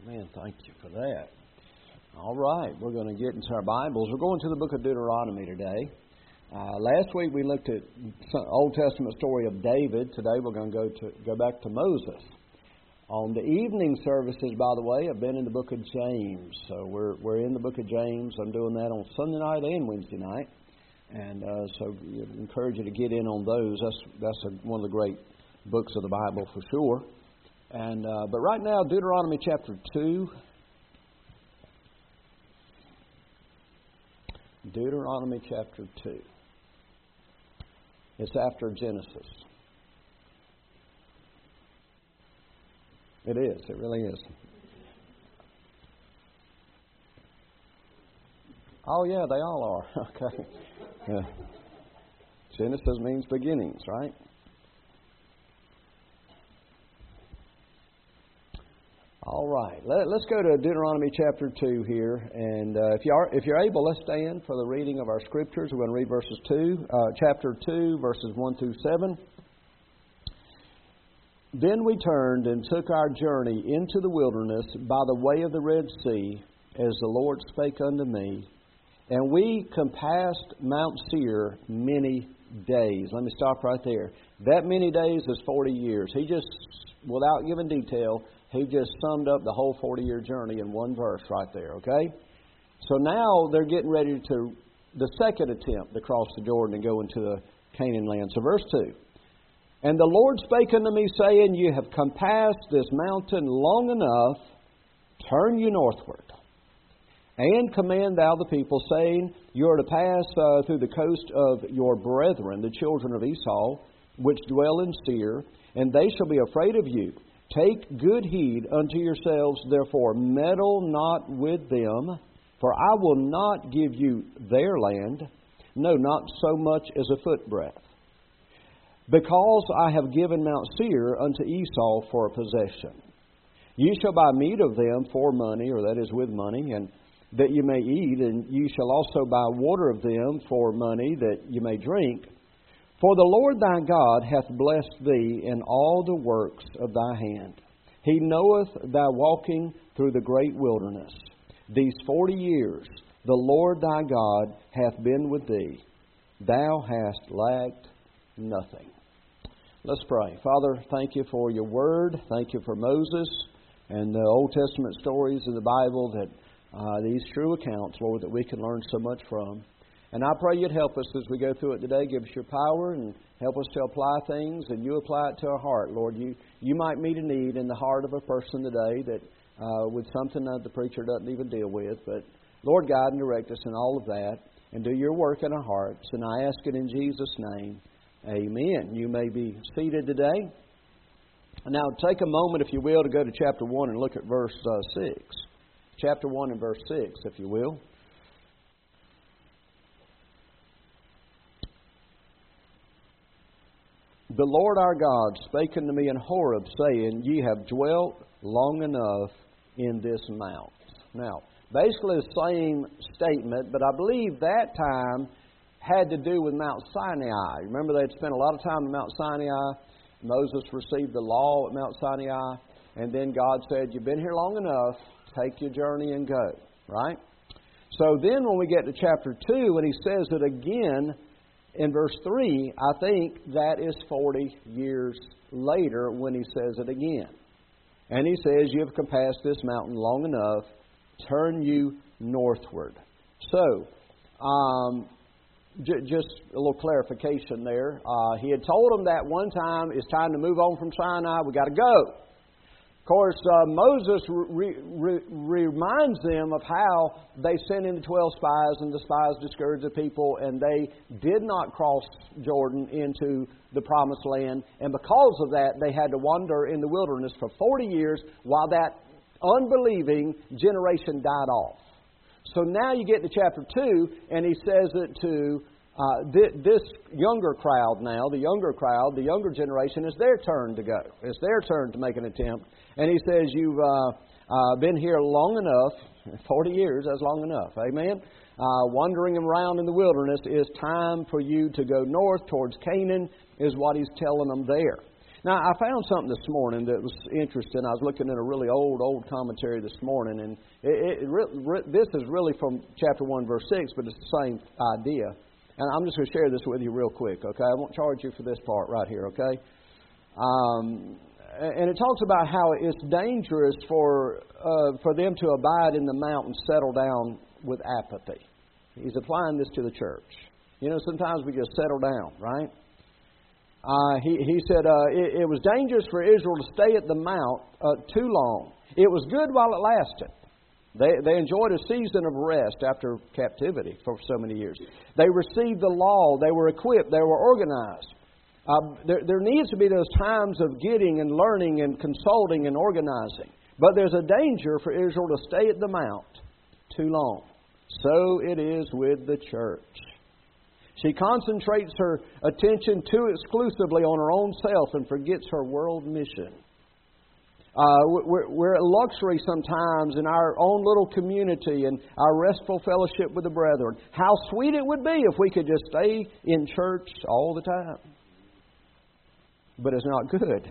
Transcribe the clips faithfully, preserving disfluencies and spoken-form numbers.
Man, thank you for that. All right, we're going to get into our Bibles. We're going to the book of Deuteronomy today. Uh, last week we looked at some Old Testament story of David. Today we're going to go to go back to Moses. On the evening services, by the way, I've been in the book of James. So we're we're in the book of James. I'm doing that on Sunday night and Wednesday night, and uh, so I encourage you to get in on those. That's that's a, one of the great books of the Bible for sure. And uh, but right now, Deuteronomy chapter two. Deuteronomy chapter two. It's after Genesis. It is. It really is. Oh yeah, they all are. Okay. Yeah. Genesis means beginnings, right? All right, Let, let's go to Deuteronomy chapter two here, and uh, if you are, if you're able, let's stand for the reading of our scriptures. We're going to read verses two, uh, chapter two, verses one through seven. Then we turned and took our journey into the wilderness by the way of the Red Sea, as the Lord spake unto me, and we compassed Mount Seir many days. Let me stop right there. That many days is forty years. He just, without giving detail, he just summed up the whole forty-year journey in one verse right there, okay? So now they're getting ready to, the second attempt to cross the Jordan and go into the Canaan land. So verse two. And the Lord spake unto me, saying, You have compassed this mountain long enough, turn you northward. And command thou the people, saying, You are to pass uh, through the coast of your brethren, the children of Esau, which dwell in Seir, and they shall be afraid of you. Take good heed unto yourselves, therefore, meddle not with them, for I will not give you their land, no, not so much as a footbreadth. Because I have given Mount Seir unto Esau for a possession. You shall buy meat of them for money, or that is with money, and that you may eat, and you shall also buy water of them for money, that you may drink. For the Lord thy God hath blessed thee in all the works of thy hand. He knoweth thy walking through the great wilderness. These forty years the Lord thy God hath been with thee. Thou hast lacked nothing. Let's pray. Father, thank you for your word. Thank you for Moses and the Old Testament stories of the Bible, that uh, these true accounts, Lord, that we can learn so much from. And I pray you'd help us as we go through it today. Give us your power and help us to apply things, and you apply it to our heart. Lord, you, you might meet a need in the heart of a person today that uh, with something that the preacher doesn't even deal with. But Lord, guide and direct us in all of that, and do your work in our hearts. And I ask it in Jesus' name. Amen. You may be seated today. Now take a moment, if you will, to go to chapter one and look at verse uh, six. Chapter one and verse six, if you will. The Lord our God spake unto me in Horeb, saying, Ye have dwelt long enough in this mount. Now, basically the same statement, but I believe that time had to do with Mount Sinai. Remember, they'd spent a lot of time in Mount Sinai. Moses received the law at Mount Sinai, and then God said, You've been here long enough, take your journey and go. Right? So then when we get to chapter two, and he says it again, in verse three, I think that is forty years later when he says it again. And he says, You have compassed this mountain long enough, turn you northward. So, um, j- just a little clarification there. Uh, he had told them that one time, it's time to move on from Sinai, we got to go. Of course, uh, Moses re- re- reminds them of how they sent in the twelve spies, and the spies discouraged the people, and they did not cross Jordan into the promised land. And because of that, they had to wander in the wilderness for forty years while that unbelieving generation died off. So now you get to chapter two, and he says it to uh, th- this younger crowd now, the younger crowd, the younger generation, it's their turn to go. It's their turn to make an attempt. And he says, You've uh, uh, been here long enough, forty years, that's long enough, amen? Uh, wandering around in the wilderness, it's time for you to go north towards Canaan, is what he's telling them there. Now, I found something this morning that was interesting. I was looking at a really old, old commentary this morning, and it, it, it, this is really from chapter one, verse six, but it's the same idea. And I'm just going to share this with you real quick, okay? I won't charge you for this part right here, okay? Um, and it talks about how it's dangerous for uh, for them to abide in the mountain, settle down with apathy. He's applying this to the church. You know, sometimes we just settle down, right? Uh, he, he said uh, it, it was dangerous for Israel to stay at the mount uh, too long. It was good while it lasted. They, they enjoyed a season of rest after captivity for so many years. They received the law. They were equipped. They were organized. Uh, there, there needs to be those times of getting and learning and consulting and organizing. But there's a danger for Israel to stay at the mount too long. So it is with the church. She concentrates her attention too exclusively on her own self and forgets her world mission. Uh, we're, we're at luxury sometimes in our own little community and our restful fellowship with the brethren. How sweet it would be if we could just stay in church all the time. But it's not good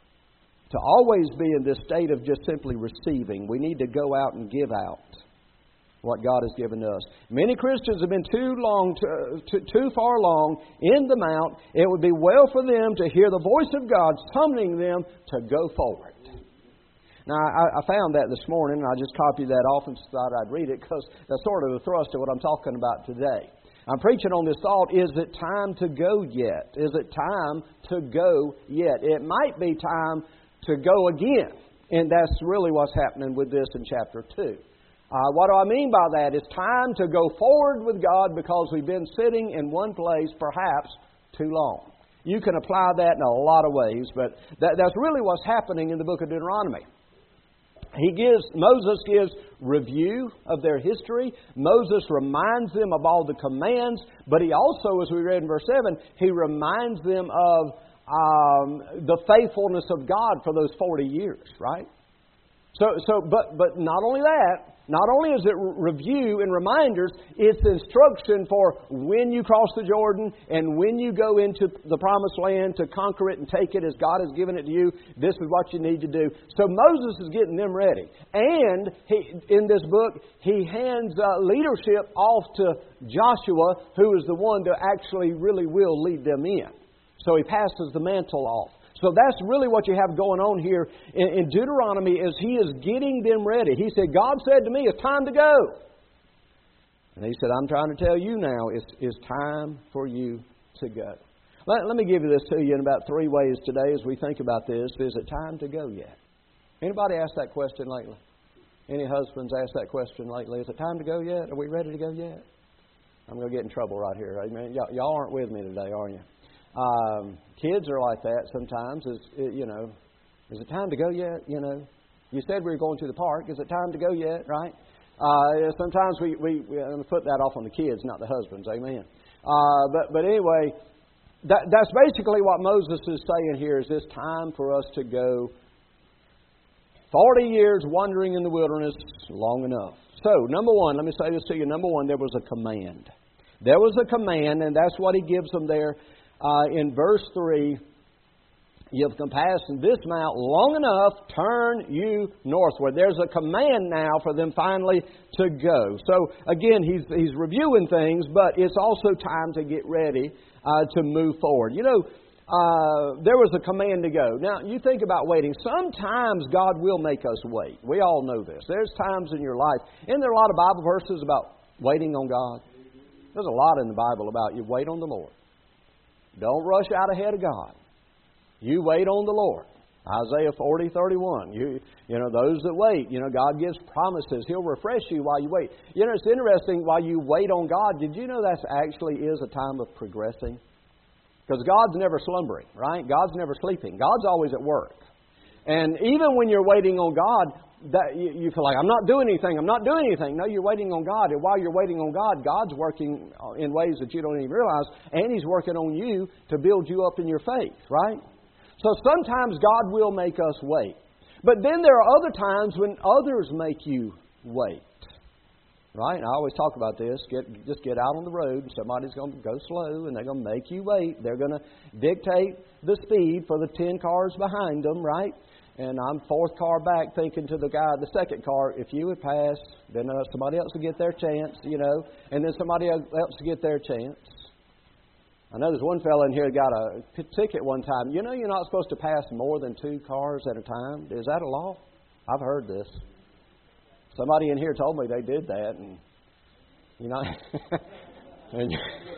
to always be in this state of just simply receiving. We need to go out and give out what God has given us. Many Christians have been too long, to, to, too far long in the mount. It would be well for them to hear the voice of God summoning them to go forward. Now, I, I found that this morning, and I just copied that off and thought I'd read it because that's sort of the thrust of what I'm talking about today. I'm preaching on this thought, is it time to go yet? Is it time to go yet? It might be time to go again. And that's really what's happening with this in chapter two. Uh, what do I mean by that? It's time to go forward with God because we've been sitting in one place perhaps too long. You can apply that in a lot of ways, but that, that's really what's happening in the book of Deuteronomy. He gives, Moses gives review of their history. Moses reminds them of all the commands, but he also, as we read in verse seven, he reminds them of um, the faithfulness of God for those forty years, right? So, so, but, but not only that, not only is it review and reminders, it's instruction for when you cross the Jordan and when you go into the promised land to conquer it and take it as God has given it to you. This is what you need to do. So Moses is getting them ready. And he, in this book, he hands uh, leadership off to Joshua, who is the one that actually really will lead them in. So he passes the mantle off. So that's really what you have going on here in, in Deuteronomy is he is getting them ready. He said, God said to me, it's time to go. And he said, I'm trying to tell you now, it's, it's time for you to go. Let, let me give you this to you in about three ways today as we think about this. Is it time to go yet? Anybody asked that question lately? Any husbands asked that question lately? Is it time to go yet? Are we ready to go yet? I'm going to get in trouble right here. Amen. Y'all, y'all aren't with me today, are you? Um, kids are like that sometimes. Is you know, is it time to go yet? You know, you said we were going to the park. Is it time to go yet? Right? Uh, sometimes we we, we I'm going to put that off on the kids, not the husbands. Amen. Uh, but but anyway, that that's basically what Moses is saying here. Is this time for us to go? Forty years wandering in the wilderness, long enough. So number one, let me say this to you. Number one, there was a command. There was a command, and that's what he gives them there. Uh, in verse three, you have compassed this mount long enough, turn you northward. There's a command now for them finally to go. So again, he's he's reviewing things, but it's also time to get ready uh, to move forward. You know, uh, there was a command to go. Now, you think about waiting. Sometimes God will make us wait. We all know this. There's times in your life. Isn't there a lot of Bible verses about waiting on God? There's a lot in the Bible about you wait on the Lord. Don't rush out ahead of God. You wait on the Lord. Isaiah forty, thirty-one. You, you know, those that wait, you know, God gives promises. He'll refresh you while you wait. You know, it's interesting, while you wait on God, did you know that actually is a time of progressing? Because God's never slumbering, right? God's never sleeping. God's always at work. And even when you're waiting on God, that you, you feel like, I'm not doing anything, I'm not doing anything. No, you're waiting on God. And while you're waiting on God, God's working in ways that you don't even realize. And He's working on you to build you up in your faith, right? So sometimes God will make us wait. But then there are other times when others make you wait. right? And I always talk about this. Get Just get out on the road, and somebody's going to go slow, and they're going to make you wait. They're going to dictate the speed for the ten cars behind them, right? And I'm fourth car back thinking to the guy in the second car, if you would pass, then uh, somebody else would get their chance, you know, and then somebody else would get their chance. I know there's one fellow in here that got a ticket one time. You know you're not supposed to pass more than two cars at a time? Is that a law? I've heard this. Somebody in here told me they did that, and, you know, and,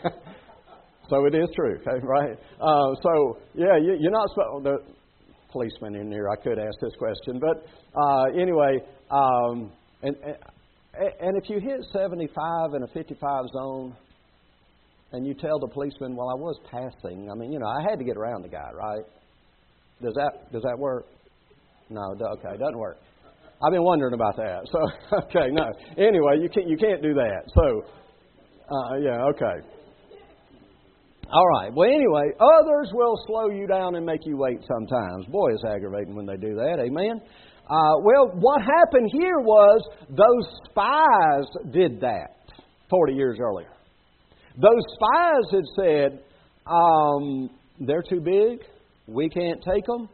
so it is true, okay, right? Uh, so, yeah, you, you're not supposed to... Policeman in here, I could ask this question, but uh, anyway, um, and, and if you hit seventy-five in a fifty-five zone, and you tell the policeman, "Well, I was passing," I mean, you know, I had to get around the guy, right? Does that does that work? No, okay, it doesn't work. I've been wondering about that. So, okay, no. Anyway, you can't you can't do that. So, uh, yeah, okay. All right. Well, anyway, others will slow you down and make you wait sometimes. Boy, it's aggravating when they do that. Amen? Uh, well, what happened here was those spies did that forty years earlier. Those spies had said, um, they're too big. We can't take them.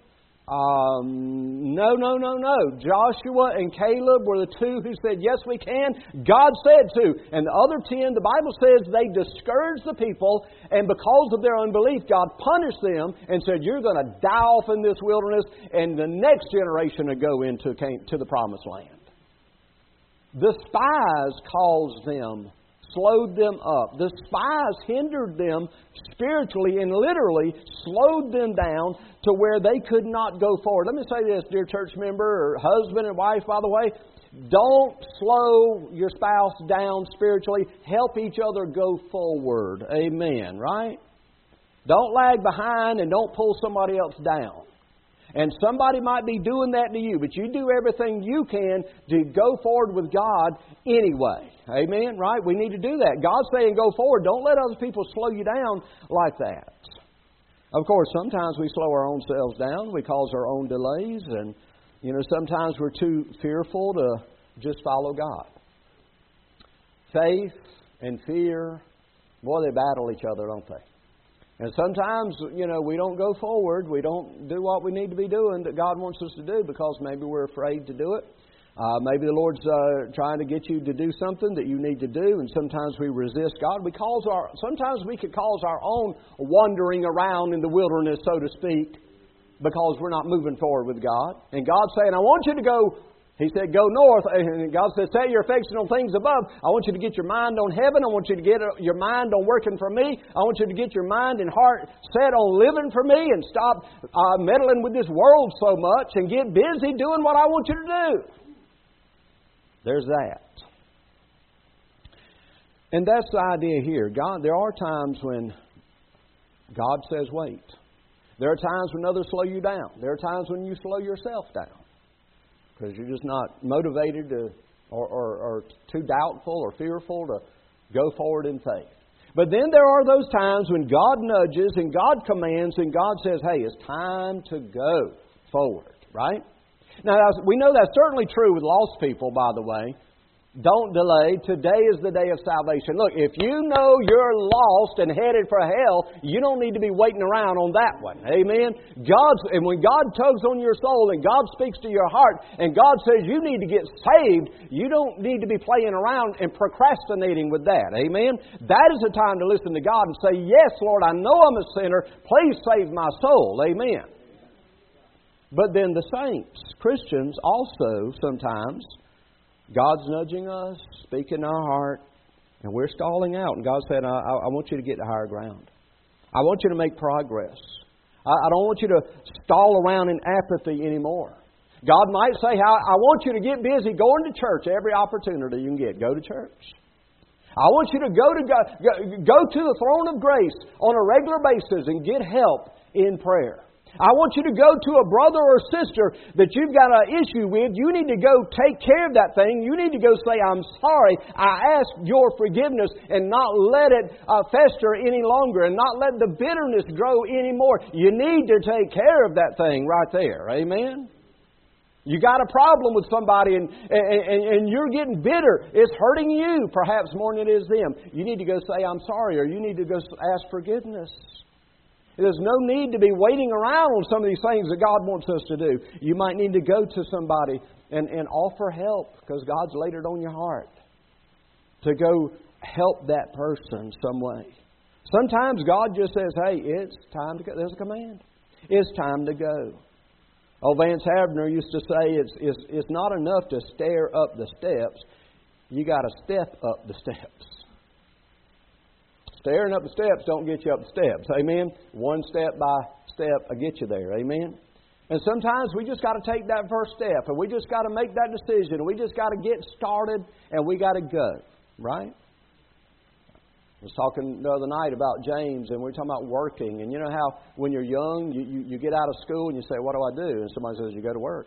Um, no, no, no, no. Joshua and Caleb were the two who said, yes, we can. God said to. And the other ten, the Bible says they discouraged the people, and because of their unbelief, God punished them and said, you're going to die off in this wilderness, and the next generation to go into to the promised land. The spies caused them, slowed them up. The spies hindered them spiritually and literally slowed them down to where they could not go forward. Let me say this, dear church member, or husband and wife, by the way. Don't slow your spouse down spiritually. Help each other go forward. Amen, right? Don't lag behind and don't pull somebody else down. And somebody might be doing that to you, but you do everything you can to go forward with God anyway. Amen? Right? We need to do that. God's saying go forward. Don't let other people slow you down like that. Of course, sometimes we slow our own selves down. We cause our own delays. And, you know, sometimes we're too fearful to just follow God. Faith and fear, boy, they battle each other, don't they? And sometimes, you know, we don't go forward. We don't do what we need to be doing that God wants us to do because maybe we're afraid to do it. Uh, maybe the Lord's uh, trying to get you to do something that you need to do, and sometimes we resist God. We cause our sometimes we could cause our own wandering around in the wilderness, so to speak, because we're not moving forward with God. And God's saying, I want you to go. He said, go north. And God said, set your affection on things above. I want you to get your mind on heaven. I want you to get your mind on working for me. I want you to get your mind and heart set on living for me and stop uh, meddling with this world so much and get busy doing what I want you to do. There's that. And that's the idea here. God, there are times when God says wait. There are times when others slow you down. There are times when you slow yourself down. Because you're just not motivated to, or, or, or too doubtful or fearful to go forward in faith. But then there are those times when God nudges and God commands and God says, hey, it's time to go forward, right? Now, we know that's certainly true with lost people, by the way. Don't delay. Today is the day of salvation. Look, if you know you're lost and headed for hell, you don't need to be waiting around on that one. Amen? God's, and when God tugs on your soul and God speaks to your heart and God says you need to get saved, you don't need to be playing around and procrastinating with that. Amen? That is the time to listen to God and say, yes, Lord, I know I'm a sinner. Please save my soul. Amen? But then the saints, Christians, also sometimes, God's nudging us, speaking in our heart, and we're stalling out. And God said, I, I want you to get to higher ground. I want you to make progress. I, I don't want you to stall around in apathy anymore. God might say, I, I want you to get busy going to church every opportunity you can get. Go to church. I want you to go to God, go, go to the throne of grace on a regular basis and get help in prayer. I want you to go to a brother or sister that you've got an issue with. You need to go take care of that thing. You need to go say, I'm sorry. I ask your forgiveness and not let it uh, fester any longer and not let the bitterness grow anymore. You need to take care of that thing right there. Amen? You got a problem with somebody and, and, and you're getting bitter. It's hurting you perhaps more than it is them. You need to go say, I'm sorry, or you need to go ask forgiveness. There's no need to be waiting around on some of these things that God wants us to do. You might need to go to somebody and, and offer help because God's laid it on your heart to go help that person some way. Sometimes God just says, hey, it's time to go. There's a command. It's time to go. Oh, Vance Havner used to say it's, it's, it's not enough to stare up the steps. You got to step up the steps. Staring up the steps don't get you up the steps. Amen? One step by step will get you there. Amen? And sometimes we just got to take that first step, and we just got to make that decision, and we just got to get started, and we got to go. Right? I was talking the other night about James, and we were talking about working. And you know how when you're young, you, you, you get out of school and you say, what do I do? And somebody says, you go to work.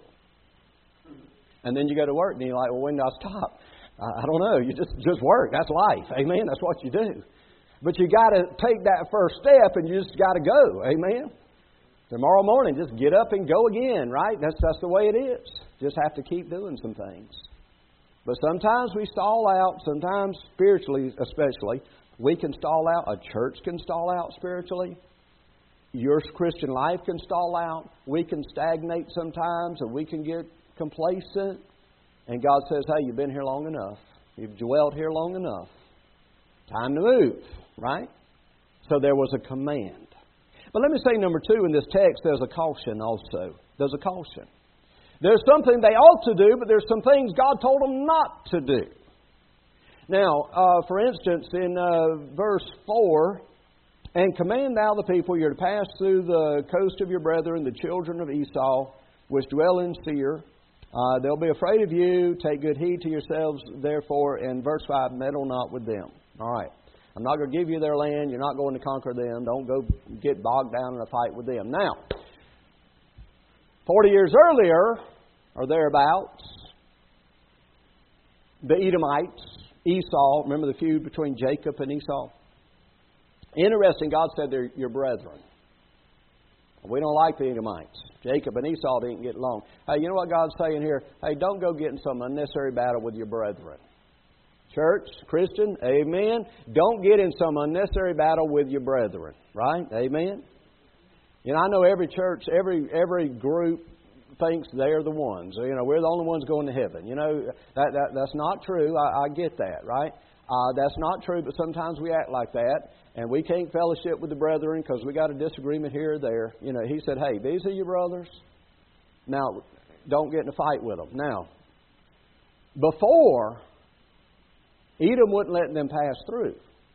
And then you go to work, and you're like, well, when do I stop? I, I don't know. You just, just work. That's life. Amen? That's what you do. But you got to take that first step, and you just got to go. Amen? Tomorrow morning, just get up and go again, right? That's, that's the way it is. Just have to keep doing some things. But sometimes we stall out, sometimes spiritually especially, we can stall out. A church can stall out spiritually. Your Christian life can stall out. We can stagnate sometimes, and we can get complacent. And God says, hey, you've been here long enough. You've dwelt here long enough. Time to move, right? So there was a command. But let me say number two in this text, there's a caution also. There's a caution. There's something they ought to do, but there's some things God told them not to do. Now, uh, for instance, in uh, verse four, and command thou the people, you're to pass through the coast of your brethren, the children of Esau, which dwell in Seir. Uh, they'll be afraid of you. Take good heed to yourselves, therefore. And verse five, meddle not with them. All right. I'm not going to give you their land. You're not going to conquer them. Don't go get bogged down in a fight with them. Now, forty years earlier, or thereabouts, the Edomites, Esau, remember the feud between Jacob and Esau? Interesting, God said they're your brethren. We don't like the Edomites. Jacob and Esau didn't get along. Hey, you know what God's saying here? Hey, don't go get in some unnecessary battle with your brethren. Church, Christian, amen. Don't get in some unnecessary battle with your brethren. Right? Amen. You know, I know every church, every every group thinks they're the ones. You know, we're the only ones going to heaven. You know, that, that that's not true. I, I get that, right? Uh, that's not true, but sometimes we act like that, and we can't fellowship with the brethren because we got a disagreement here or there. You know, he said, hey, these are your brothers. Now, don't get in a fight with them. Now, before, Edom wouldn't let them pass through.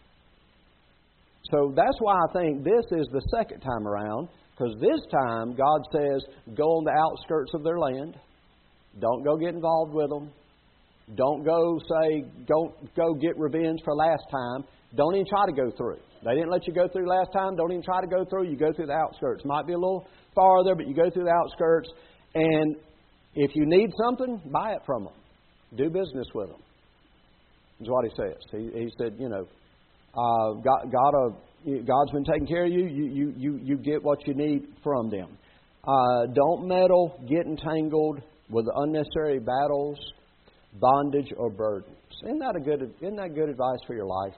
So that's why I think this is the second time around. Because this time, God says, go on the outskirts of their land. Don't go get involved with them. Don't go say, don't go get revenge for last time. Don't even try to go through. They didn't let you go through last time. Don't even try to go through. You go through the outskirts. Might be a little farther, but you go through the outskirts. And if you need something, buy it from them. Do business with them. That's what he says. He, he said, you know, uh, God, God uh, God's been taking care of you. You, you, you, you get what you need from them. Uh, don't meddle, get entangled with unnecessary battles, bondage, or burdens. Isn't that a good? Isn't that good advice for your life?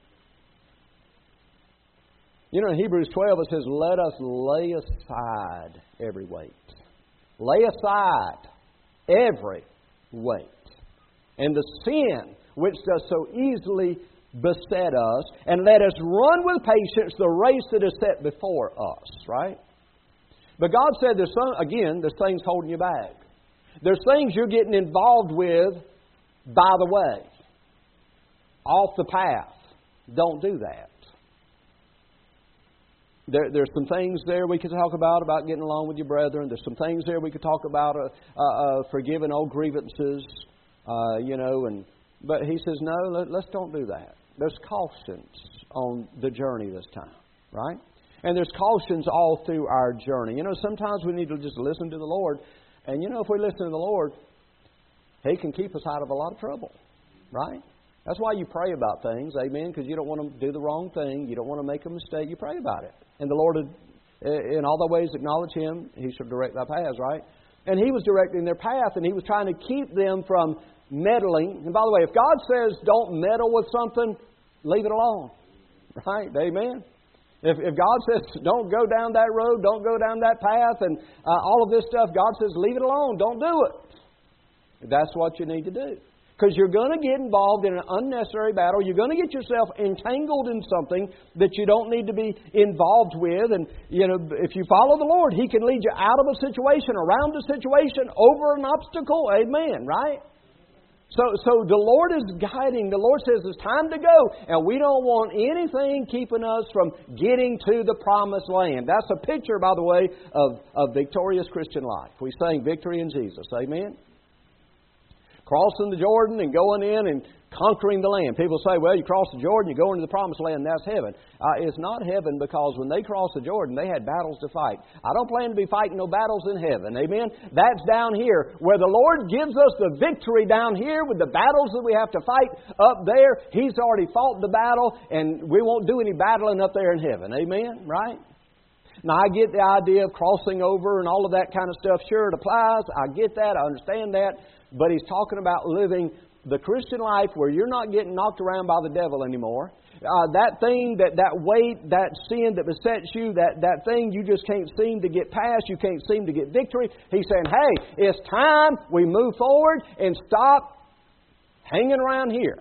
You know, in Hebrews twelve it says, "Let us lay aside every weight. Lay aside every weight, and the sin which does so easily beset us, and let us run with patience the race that is set before us." Right? But God said, "There's some again. There's things holding you back. There's things you're getting involved with by the way, off the path. Don't do that." There, there's some things there we could talk about, about getting along with your brethren. There's some things there we could talk about, uh, uh, uh, forgiving old grievances, uh, you know. And But He says, no, let, let's don't do that. There's cautions on the journey this time, right? And there's cautions all through our journey. You know, sometimes we need to just listen to the Lord. And, you know, if we listen to the Lord, He can keep us out of a lot of trouble, right? That's why you pray about things, amen, because you don't want to do the wrong thing. You don't want to make a mistake. You pray about it. And the Lord, in all the ways, acknowledge Him. He shall direct thy paths, right? And He was directing their path, and He was trying to keep them from meddling. And by the way, if God says don't meddle with something, leave it alone. Right? Amen? If, if God says don't go down that road, don't go down that path, and uh, all of this stuff, God says leave it alone, don't do it. That's what you need to do. Because you're going to get involved in an unnecessary battle. You're going to get yourself entangled in something that you don't need to be involved with. And, you know, if you follow the Lord, He can lead you out of a situation, around a situation, over an obstacle. Amen, right? So, so the Lord is guiding. The Lord says it's time to go. And we don't want anything keeping us from getting to the promised land. That's a picture, by the way, of, of victorious Christian life. We sang victory in Jesus. Amen? Crossing the Jordan and going in and conquering the land. People say, well, you cross the Jordan, you go into the promised land, and that's heaven. Uh, it's not heaven because when they crossed the Jordan, they had battles to fight. I don't plan to be fighting no battles in heaven. Amen? That's down here. Where the Lord gives us the victory down here with the battles that we have to fight up there, He's already fought the battle, and we won't do any battling up there in heaven. Amen? Right? Now, I get the idea of crossing over and all of that kind of stuff. Sure, it applies. I get that. I understand that. But He's talking about living the Christian life where you're not getting knocked around by the devil anymore. Uh, that thing, that, that weight, that sin that besets you, that, that thing you just can't seem to get past, you can't seem to get victory. He's saying, hey, it's time we move forward and stop hanging around here.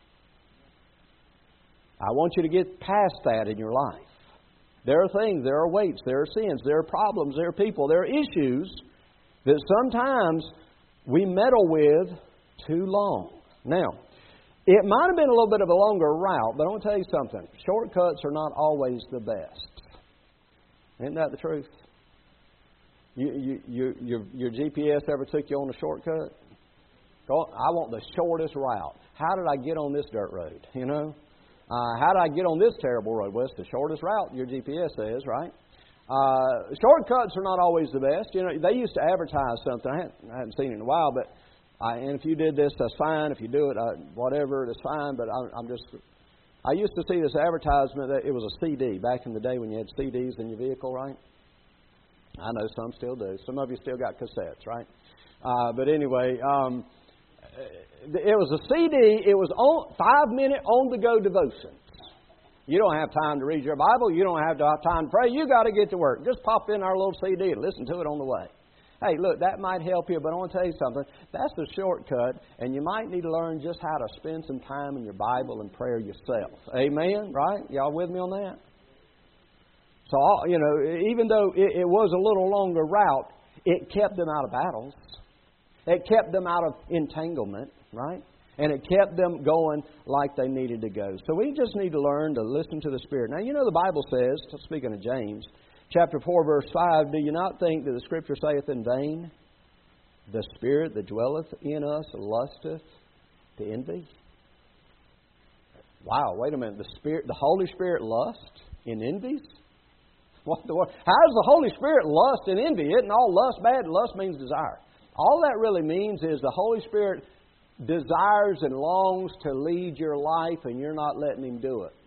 I want you to get past that in your life. There are things, there are weights, there are sins, there are problems, there are people, there are issues that sometimes we meddle with too long. Now, it might have been a little bit of a longer route, but I want to tell you something. Shortcuts are not always the best. Isn't that the truth? You, you, you, your, your G P S ever took you on a shortcut? I want the shortest route. How did I get on this dirt road? You know? Uh, how did I get on this terrible road? Well, it's the shortest route, your G P S says, right? Uh, shortcuts are not always the best. You know, they used to advertise something. I haven't, I haven't seen it in a while, but I, and if you did this, that's fine. If you do it, uh, whatever, that's fine. But I, I'm just, I used to see this advertisement that it was a C D back in the day when you had C Ds in your vehicle, right? I know some still do. Some of you still got cassettes, right? Uh, but anyway, um, it was a C D. It was on, five minute on the go devotions. You don't have time to read your Bible. You don't have time to pray. You got to get to work. Just pop in our little C D and listen to it on the way. Hey, look, that might help you, but I want to tell you something. That's a shortcut, and you might need to learn just how to spend some time in your Bible and prayer yourself. Amen? Right? Y'all with me on that? So, you know, even though it, it was a little longer route, it kept them out of battles. It kept them out of entanglement, right? And it kept them going like they needed to go. So we just need to learn to listen to the Spirit. Now, you know the Bible says, speaking of James, chapter four, verse five, do you not think that the Scripture saith in vain, the Spirit that dwelleth in us lusteth to envy? Wow, wait a minute. The Spirit, the Holy Spirit lust in envies? What the world? How does the Holy Spirit lust and envy? Isn't all lust bad? Lust means desire. All that really means is the Holy Spirit desires and longs to lead your life, and you're not letting Him do it.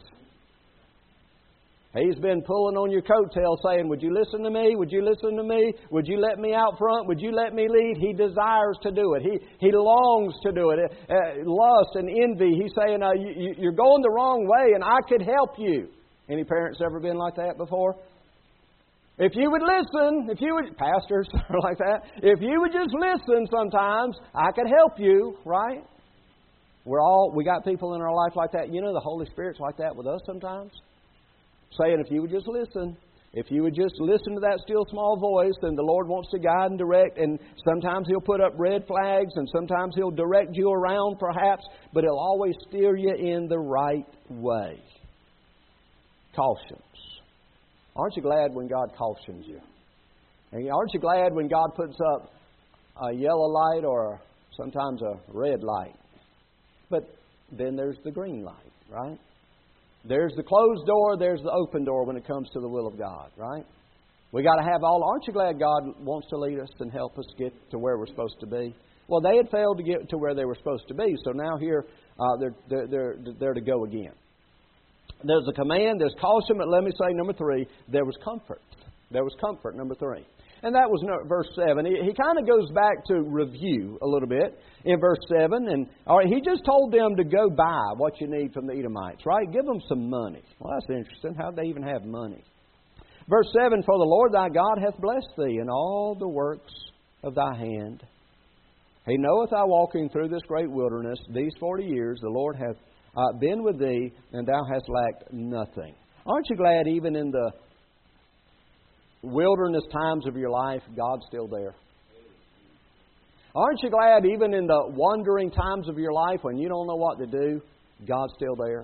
He's been pulling on your coattail saying, would you listen to me? Would you listen to me? Would you let me out front? Would you let me lead? He desires to do it. He he longs to do it. Uh, lust and envy. He's saying, uh, you, you're going the wrong way, and I could help you. Any parents ever been like that before? If you would listen, if you would, pastors are like that, if you would just listen sometimes, I could help you, right? We're all, we got people in our life like that. You know, the Holy Spirit's like that with us sometimes. Saying, if you would just listen, if you would just listen to that still small voice, then the Lord wants to guide and direct. And sometimes He'll put up red flags, and sometimes He'll direct you around perhaps, but He'll always steer you in the right way. Cautions. Aren't you glad when God cautions you? And aren't you glad when God puts up a yellow light or sometimes a red light? But then there's the green light, right? There's the closed door, there's the open door when it comes to the will of God, right? We got to have all. Aren't you glad God wants to lead us and help us get to where we're supposed to be? Well, they had failed to get to where they were supposed to be, so now here uh, they're, they're, they're, they're to go again. There's a command, there's caution, but let me say, number three, there was comfort. There was comfort, number three. And that was no, verse seven. He, he kind of goes back to review a little bit in verse seven. And all right, he just told them to go buy what you need from the Edomites, right? Give them some money. Well, that's interesting. How do they even have money? Verse seven, for the Lord thy God hath blessed thee in all the works of thy hand. He knoweth thou walking through this great wilderness these forty years. The Lord hath uh, been with thee, and thou hast lacked nothing. Aren't you glad even in the wilderness times of your life, God's still there? Aren't you glad even in the wandering times of your life when you don't know what to do, God's still there?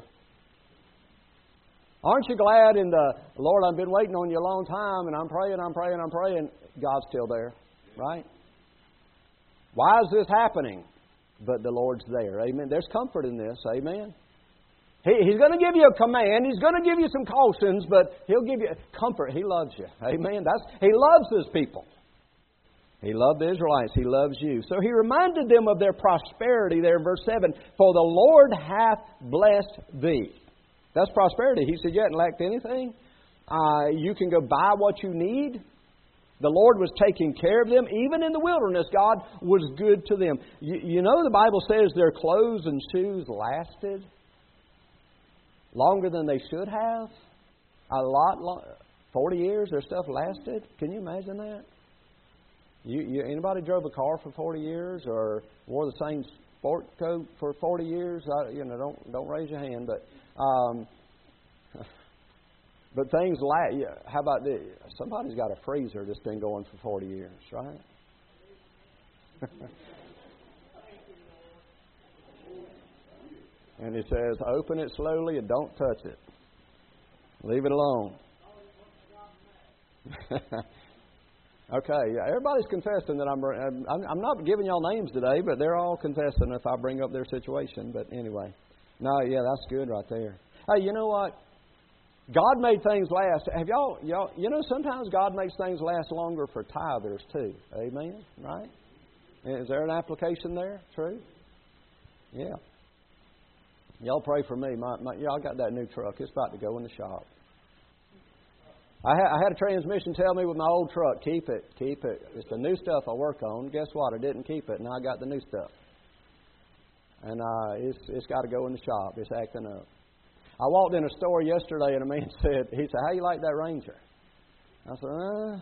Aren't you glad in the, Lord, I've been waiting on you a long time and I'm praying, I'm praying, I'm praying, God's still there, right? Why is this happening? But the Lord's there, amen. There's comfort in this, amen. He, he's going to give you a command. He's going to give you some cautions, but He'll give you comfort. He loves you. Amen. That's, He loves His people. He loved the Israelites. He loves you. So He reminded them of their prosperity there in verse seven. For the Lord hath blessed thee. That's prosperity. He said, you haven't lacked anything. Uh, you can go buy what you need. The Lord was taking care of them. Even in the wilderness, God was good to them. You, you know the Bible says their clothes and shoes lasted longer than they should have. A lot, long, forty years, their stuff lasted. Can you imagine that? You, you, anybody drove a car for forty years or wore the same sport coat for forty years? I, you know, don't don't raise your hand. But um, but things last. Yeah, how about this? Somebody's got a freezer that's been going for forty years, right? And it says, open it slowly and don't touch it. Leave it alone. Okay, everybody's confessing that I'm, I'm... I'm not giving y'all names today, but they're all confessing if I bring up their situation. But anyway. No, yeah, that's good right there. Hey, you know what? God made things last. Have y'all... y'all you know, sometimes God makes things last longer for tithers too. Amen? Right? Is there an application there? True? Yeah. Y'all pray for me. My, my, y'all got that new truck. It's about to go in the shop. I, ha, I had a transmission tell me with my old truck, keep it, keep it. It's the new stuff I work on. Guess what? I didn't keep it. Now I got the new stuff. And uh, it's it's got to go in the shop. It's acting up. I walked in a store yesterday and a man said, he said, how you like that Ranger? I said, uh.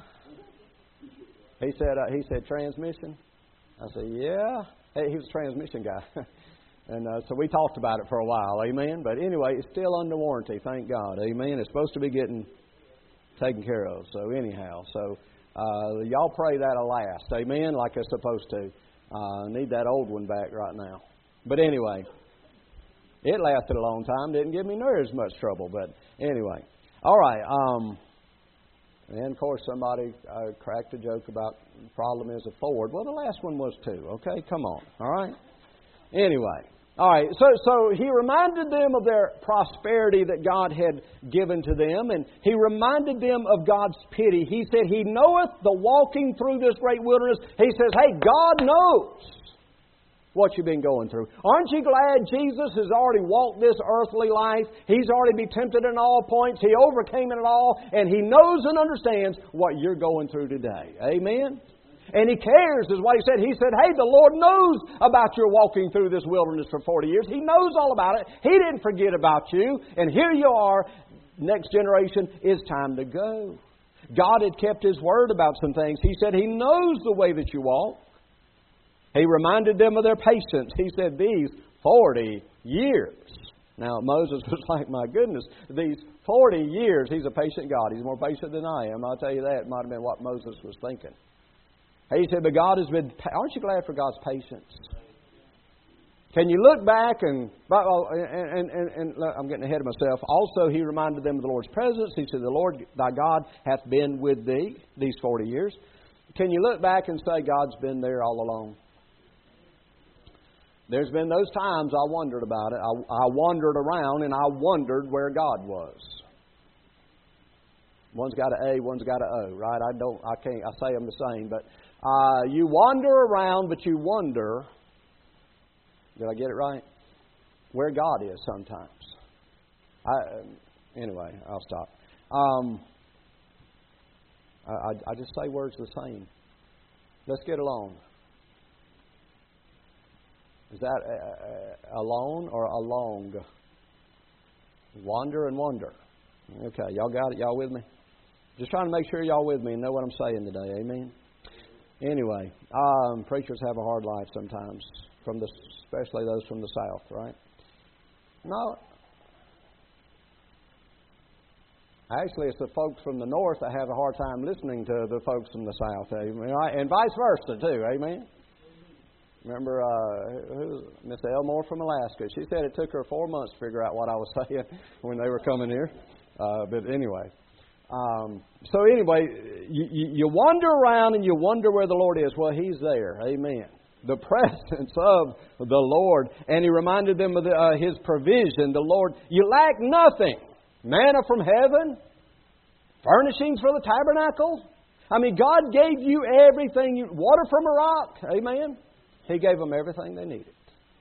He said, uh, he said, transmission? I said, yeah. Hey, he was a transmission guy. And uh, so we talked about it for a while, amen. But anyway, it's still under warranty, thank God, amen. It's supposed to be getting taken care of. So anyhow, so uh, y'all pray that'll last, amen, like it's supposed to. Uh, need that old one back right now. But anyway, it lasted a long time. Didn't give me near as much trouble. But anyway, all right. Um, and of course, somebody uh, cracked a joke about the problem is a Ford. Well, the last one was too. Okay, come on. All right. Anyway. All right, so so He reminded them of their prosperity that God had given to them, and He reminded them of God's pity. He said, He knoweth the walking through this great wilderness. He says, hey, God knows what you've been going through. Aren't you glad Jesus has already walked this earthly life? He's already been tempted in all points. He overcame it all, and He knows and understands what you're going through today. Amen? And He cares, is what He said. He said, hey, the Lord knows about your walking through this wilderness for forty years. He knows all about it. He didn't forget about you. And here you are. Next generation, it's time to go. God had kept His word about some things. He said He knows the way that you walk. He reminded them of their patience. He said, these forty years. Now, Moses was like, my goodness, these forty years, He's a patient God. He's more patient than I am. I'll tell you that. It might have been what Moses was thinking. He said, but God has been... Aren't you glad for God's patience? Can you look back and... and, and, and, and I'm getting ahead of myself. Also, He reminded them of the Lord's presence. He said, the Lord thy God hath been with thee these forty years. Can you look back and say, God's been there all along? There's been those times I wondered about it. I, I wandered around and I wondered where God was. One's got an A, one's got an O, right? I don't, I can't, I say them the same, but uh, you wander around, but you wonder. Did I get it right? Where God is sometimes. I, anyway, I'll stop. Um, I, I, I just say words the same. Let's get along. Is that uh, alone or along? Wander and wonder. Okay, y'all got it? Y'all with me? Just trying to make sure y'all with me and know what I'm saying today. Amen? Anyway, um, preachers have a hard life sometimes, from the, especially those from the South, right? No. Actually, it's the folks from the North that have a hard time listening to the folks from the South. Amen? And vice versa, too. Amen? Remember uh, who, Miss Elmore from Alaska. She said it took her four months to figure out what I was saying when they were coming here. Uh, but anyway. Um, so anyway, you, you, you wander around and you wonder where the Lord is. Well, He's there. Amen. The presence of the Lord. And He reminded them of the, uh, His provision. The Lord, you lack nothing. Manna from heaven. Furnishings for the tabernacle. I mean, God gave you everything. You, water from a rock. Amen. He gave them everything they needed.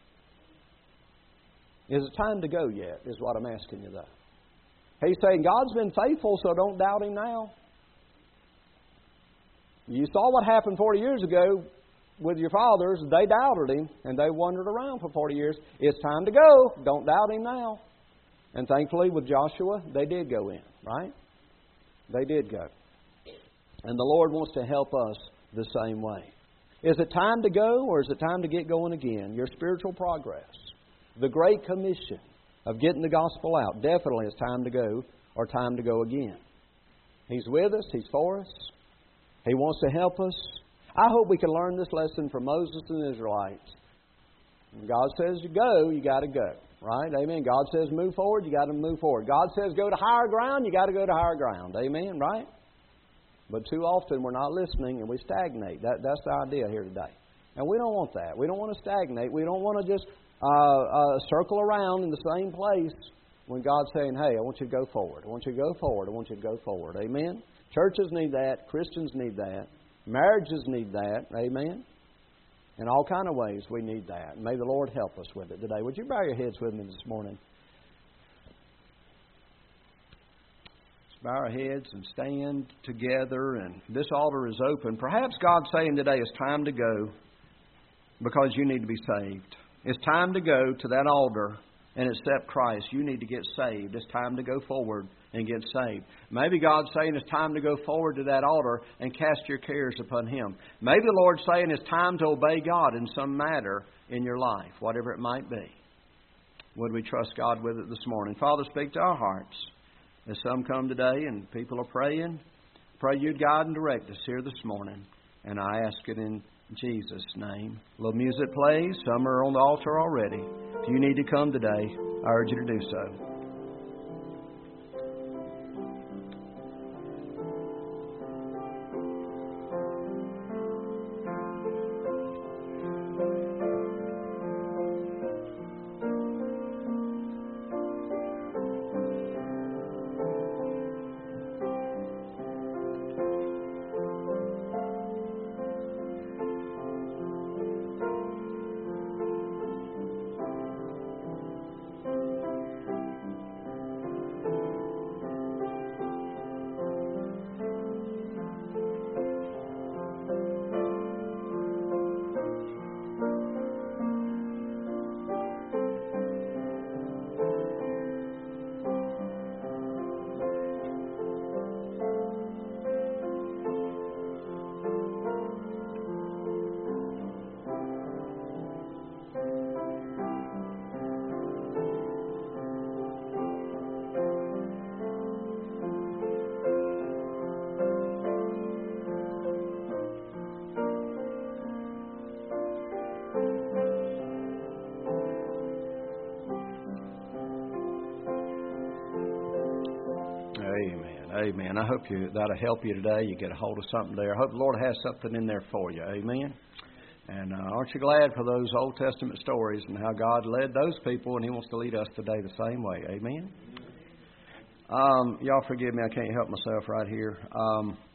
Is it time to go yet, is what I'm asking you, though. He's saying, God's been faithful, so don't doubt Him now. You saw what happened forty years ago with your fathers. They doubted Him, and they wandered around for forty years. It's time to go. Don't doubt Him now. And thankfully, with Joshua, they did go in, right? They did go. And the Lord wants to help us the same way. Is it time to go, or is it time to get going again? Your spiritual progress. The Great Commission of getting the gospel out. Definitely it's time to go, or time to go again. He's with us. He's for us. He wants to help us. I hope we can learn this lesson from Moses and the Israelites. When God says you go, you got to go. Right? Amen. God says move forward, you got to move forward. God says go to higher ground, you got to go to higher ground. Amen. Right? But too often we're not listening and we stagnate. That, that's the idea here today. And we don't want that. We don't want to stagnate. We don't want to just uh, uh, circle around in the same place when God's saying, hey, I want you to go forward. I want you to go forward. I want you to go forward. Amen? Churches need that. Christians need that. Marriages need that. Amen? In all kind of ways we need that. May the Lord help us with it today. Would you bow your heads with me this morning? Bow our heads and stand together, and this altar is open. Perhaps God's saying today it's time to go because you need to be saved. It's time to go to that altar and accept Christ. You need to get saved. It's time to go forward and get saved. Maybe God's saying it's time to go forward to that altar and cast your cares upon Him. Maybe the Lord's saying it's time to obey God in some matter in your life, whatever it might be. Would we trust God with it this morning? Father, speak to our hearts. As some come today and people are praying, pray You'd guide and direct us here this morning. And I ask it in Jesus' name. A little music plays. Some are on the altar already. If you need to come today, I urge you to do so. Amen. I hope you that'll help you today. You get a hold of something there. I hope the Lord has something in there for you. Amen. And uh, aren't you glad for those Old Testament stories and how God led those people, and He wants to lead us today the same way. Amen. Um, y'all forgive me. I can't help myself right here. Um,